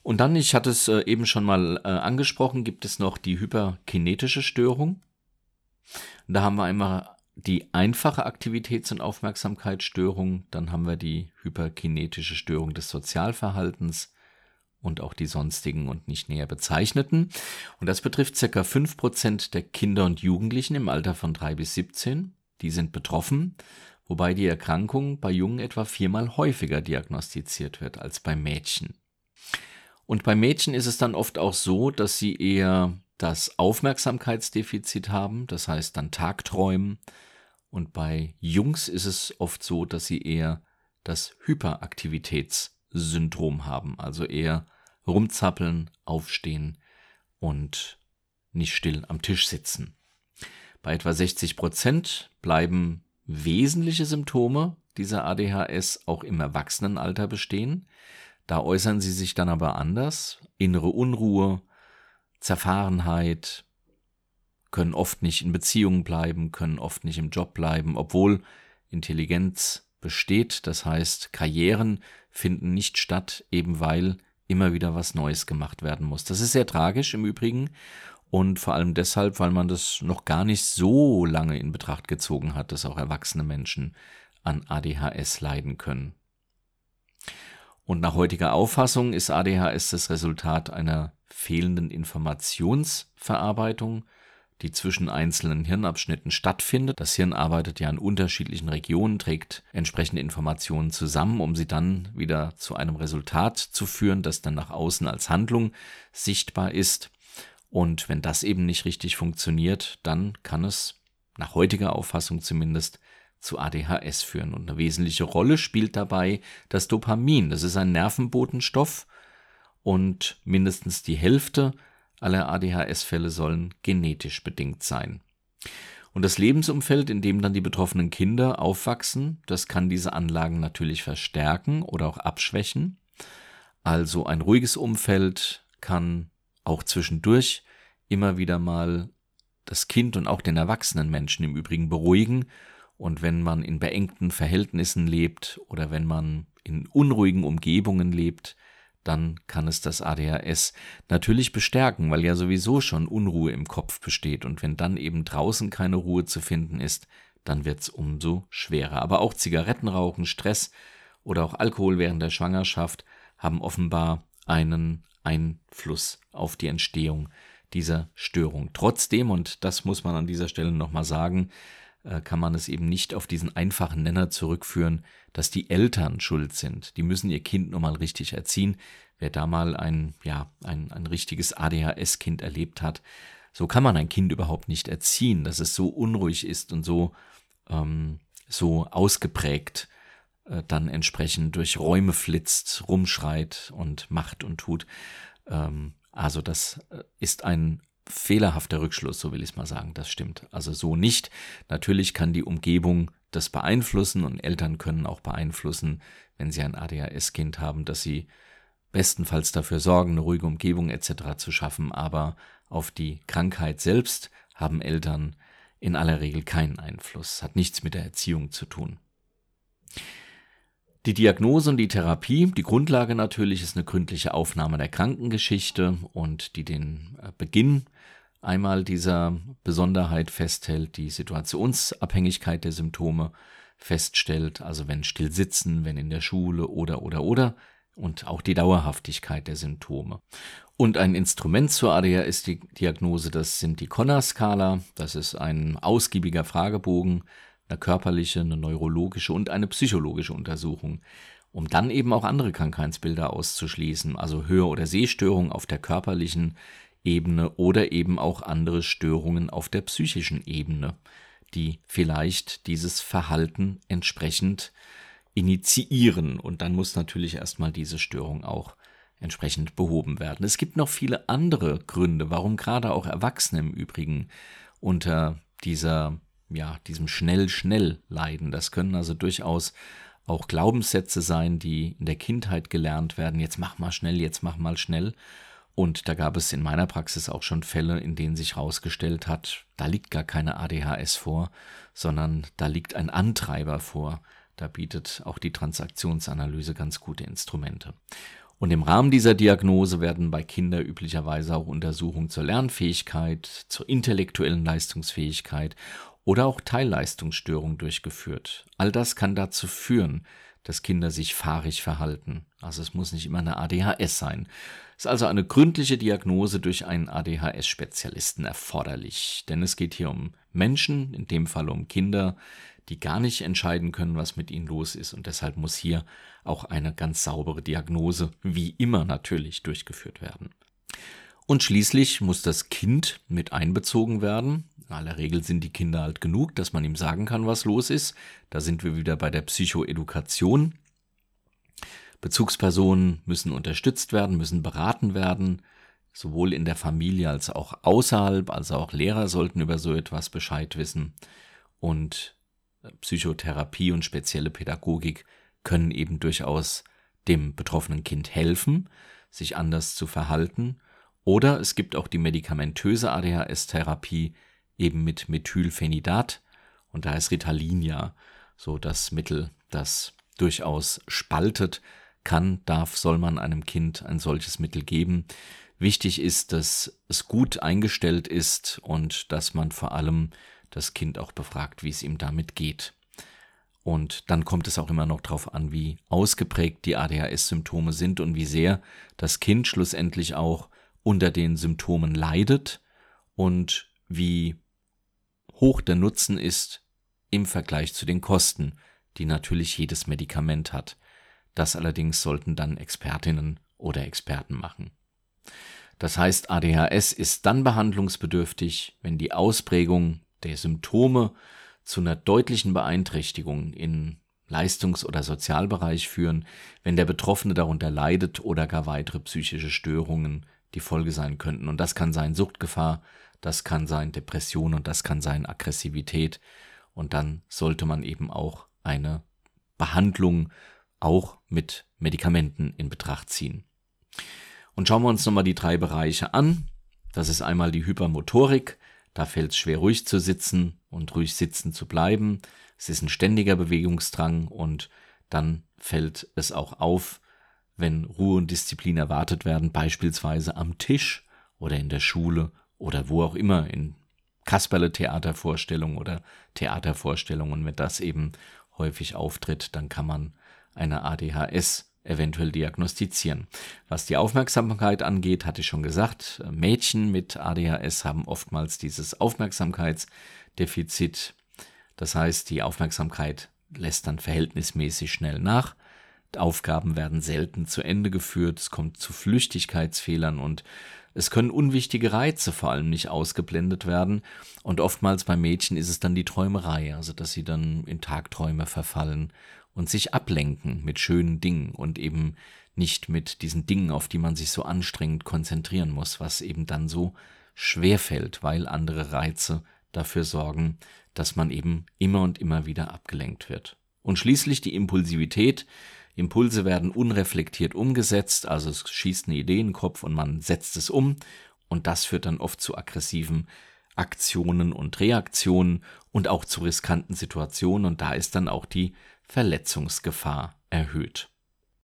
Und dann, ich hatte es eben schon mal angesprochen, gibt es noch die hyperkinetische Störung. Da haben wir einmal die einfache Aktivitäts- und Aufmerksamkeitsstörung, dann haben wir die hyperkinetische Störung des Sozialverhaltens und auch die sonstigen und nicht näher bezeichneten. Und das betrifft ca. 5% der Kinder und Jugendlichen im Alter von 3 bis 17. Die sind betroffen, wobei die Erkrankung bei Jungen etwa 4-mal häufiger diagnostiziert wird als bei Mädchen. Und bei Mädchen ist es dann oft auch so, dass sie eher das Aufmerksamkeitsdefizit haben, das heißt dann Tagträumen. Und bei Jungs ist es oft so, dass sie eher das Hyperaktivitätssyndrom haben, also eher rumzappeln, aufstehen und nicht still am Tisch sitzen. Bei etwa 60% bleiben wesentliche Symptome dieser ADHS auch im Erwachsenenalter bestehen. Da äußern sie sich dann aber anders. Innere Unruhe, Zerfahrenheit, können oft nicht in Beziehungen bleiben, können oft nicht im Job bleiben, obwohl Intelligenz besteht. Das heißt, Karrieren finden nicht statt, eben weil immer wieder was Neues gemacht werden muss. Das ist sehr tragisch im Übrigen und vor allem deshalb, weil man das noch gar nicht so lange in Betracht gezogen hat, dass auch erwachsene Menschen an ADHS leiden können. Und nach heutiger Auffassung ist ADHS das Resultat einer fehlenden Informationsverarbeitung, die zwischen einzelnen Hirnabschnitten stattfindet. Das Hirn arbeitet ja in unterschiedlichen Regionen, trägt entsprechende Informationen zusammen, um sie dann wieder zu einem Resultat zu führen, das dann nach außen als Handlung sichtbar ist. Und wenn das eben nicht richtig funktioniert, dann kann es, nach heutiger Auffassung zumindest, zu ADHS führen. Und eine wesentliche Rolle spielt dabei das Dopamin. Das ist ein Nervenbotenstoff und mindestens die Hälfte aller ADHS-Fälle sollen genetisch bedingt sein. Und das Lebensumfeld, in dem dann die betroffenen Kinder aufwachsen, das kann diese Anlagen natürlich verstärken oder auch abschwächen. Also ein ruhiges Umfeld kann auch zwischendurch immer wieder mal das Kind und auch den erwachsenen Menschen im Übrigen beruhigen. Und wenn man in beengten Verhältnissen lebt oder wenn man in unruhigen Umgebungen lebt, dann kann es das ADHS natürlich bestärken, weil ja sowieso schon Unruhe im Kopf besteht. Und wenn dann eben draußen keine Ruhe zu finden ist, dann wird es umso schwerer. Aber auch Zigarettenrauchen, Stress oder auch Alkohol während der Schwangerschaft haben offenbar einen Einfluss auf die Entstehung dieser Störung. Trotzdem, und das muss man an dieser Stelle nochmal sagen, kann man es eben nicht auf diesen einfachen Nenner zurückführen, dass die Eltern schuld sind. Die müssen ihr Kind nochmal richtig erziehen. Wer da mal ein richtiges ADHS-Kind erlebt hat, so kann man ein Kind überhaupt nicht erziehen, dass es so unruhig ist und so ausgeprägt dann entsprechend durch Räume flitzt, rumschreit und macht und tut. Also das ist ein fehlerhafter Rückschluss, so will ich es mal sagen, das stimmt. Also so nicht. Natürlich kann die Umgebung das beeinflussen und Eltern können auch beeinflussen, wenn sie ein ADHS-Kind haben, dass sie bestenfalls dafür sorgen, eine ruhige Umgebung etc. zu schaffen, aber auf die Krankheit selbst haben Eltern in aller Regel keinen Einfluss, hat nichts mit der Erziehung zu tun. Die Diagnose und die Therapie, die Grundlage natürlich ist eine gründliche Aufnahme der Krankengeschichte und die den Beginn einmal dieser Besonderheit festhält, die Situationsabhängigkeit der Symptome feststellt, also wenn still sitzen, wenn in der Schule oder und auch die Dauerhaftigkeit der Symptome. Und ein Instrument zur ADHS-Diagnose, das sind die Conners-Skala, das ist ein ausgiebiger Fragebogen, eine körperliche, eine neurologische und eine psychologische Untersuchung, um dann eben auch andere Krankheitsbilder auszuschließen, also Hör- oder Sehstörungen auf der körperlichen Ebene oder eben auch andere Störungen auf der psychischen Ebene, die vielleicht dieses Verhalten entsprechend initiieren. Und dann muss natürlich erstmal diese Störung auch entsprechend behoben werden. Es gibt noch viele andere Gründe, warum gerade auch Erwachsene im Übrigen unter diesem schnell leiden. Das können also durchaus auch Glaubenssätze sein, die in der Kindheit gelernt werden. Jetzt mach mal schnell, jetzt mach mal schnell. Und da gab es in meiner Praxis auch schon Fälle, in denen sich herausgestellt hat, da liegt gar keine ADHS vor, sondern da liegt ein Antreiber vor. Da bietet auch die Transaktionsanalyse ganz gute Instrumente. Und im Rahmen dieser Diagnose werden bei Kindern üblicherweise auch Untersuchungen zur Lernfähigkeit, zur intellektuellen Leistungsfähigkeit oder auch Teilleistungsstörungen durchgeführt. All das kann dazu führen, dass Kinder sich fahrig verhalten. Also es muss nicht immer eine ADHS sein. Es ist also eine gründliche Diagnose durch einen ADHS-Spezialisten erforderlich. Denn es geht hier um Menschen, in dem Fall um Kinder, die gar nicht entscheiden können, was mit ihnen los ist. Und deshalb muss hier auch eine ganz saubere Diagnose, wie immer natürlich, durchgeführt werden. Und schließlich muss das Kind mit einbezogen werden. In aller Regel sind die Kinder alt genug, dass man ihm sagen kann, was los ist. Da sind wir wieder bei der Psychoedukation. Bezugspersonen müssen unterstützt werden, müssen beraten werden, sowohl in der Familie als auch außerhalb. Also auch Lehrer sollten über so etwas Bescheid wissen. Und Psychotherapie und spezielle Pädagogik können eben durchaus dem betroffenen Kind helfen, sich anders zu verhalten. Oder es gibt auch die medikamentöse ADHS-Therapie eben mit Methylphenidat. Und da ist Ritalin ja so das Mittel, das durchaus spaltet. Soll man einem Kind ein solches Mittel geben. Wichtig ist, dass es gut eingestellt ist und dass man vor allem das Kind auch befragt, wie es ihm damit geht. Und dann kommt es auch immer noch darauf an, wie ausgeprägt die ADHS-Symptome sind und wie sehr das Kind schlussendlich auch unter den Symptomen leidet und wie hoch der Nutzen ist im Vergleich zu den Kosten, die natürlich jedes Medikament hat. Das allerdings sollten dann Expertinnen oder Experten machen. Das heißt, ADHS ist dann behandlungsbedürftig, wenn die Ausprägung der Symptome zu einer deutlichen Beeinträchtigung im Leistungs- oder Sozialbereich führen, wenn der Betroffene darunter leidet oder gar weitere psychische Störungen die Folge sein könnten. Und das kann sein Suchtgefahr, das kann sein Depression und das kann sein Aggressivität. Und dann sollte man eben auch eine Behandlung auch mit Medikamenten in Betracht ziehen. Und schauen wir uns nochmal die 3 Bereiche an. Das ist einmal die Hypermotorik. Da fällt es schwer, ruhig zu sitzen und ruhig sitzen zu bleiben. Es ist ein ständiger Bewegungsdrang und dann fällt es auch auf, wenn Ruhe und Disziplin erwartet werden, beispielsweise am Tisch oder in der Schule oder wo auch immer, in Kasperle-Theatervorstellungen oder Theatervorstellungen. Wenn das eben häufig auftritt, dann kann man eine ADHS eventuell diagnostizieren. Was die Aufmerksamkeit angeht, hatte ich schon gesagt, Mädchen mit ADHS haben oftmals dieses Aufmerksamkeitsdefizit. Das heißt, die Aufmerksamkeit lässt dann verhältnismäßig schnell nach. Aufgaben werden selten zu Ende geführt, es kommt zu Flüchtigkeitsfehlern und es können unwichtige Reize vor allem nicht ausgeblendet werden. Und oftmals bei Mädchen ist es dann die Träumerei, also dass sie dann in Tagträume verfallen und sich ablenken mit schönen Dingen und eben nicht mit diesen Dingen, auf die man sich so anstrengend konzentrieren muss, was eben dann so schwer fällt, weil andere Reize dafür sorgen, dass man eben immer und immer wieder abgelenkt wird. Und schließlich die Impulsivität. Impulse werden unreflektiert umgesetzt, also es schießt eine Idee in den Kopf und man setzt es um und das führt dann oft zu aggressiven Aktionen und Reaktionen und auch zu riskanten Situationen und da ist dann auch die Verletzungsgefahr erhöht.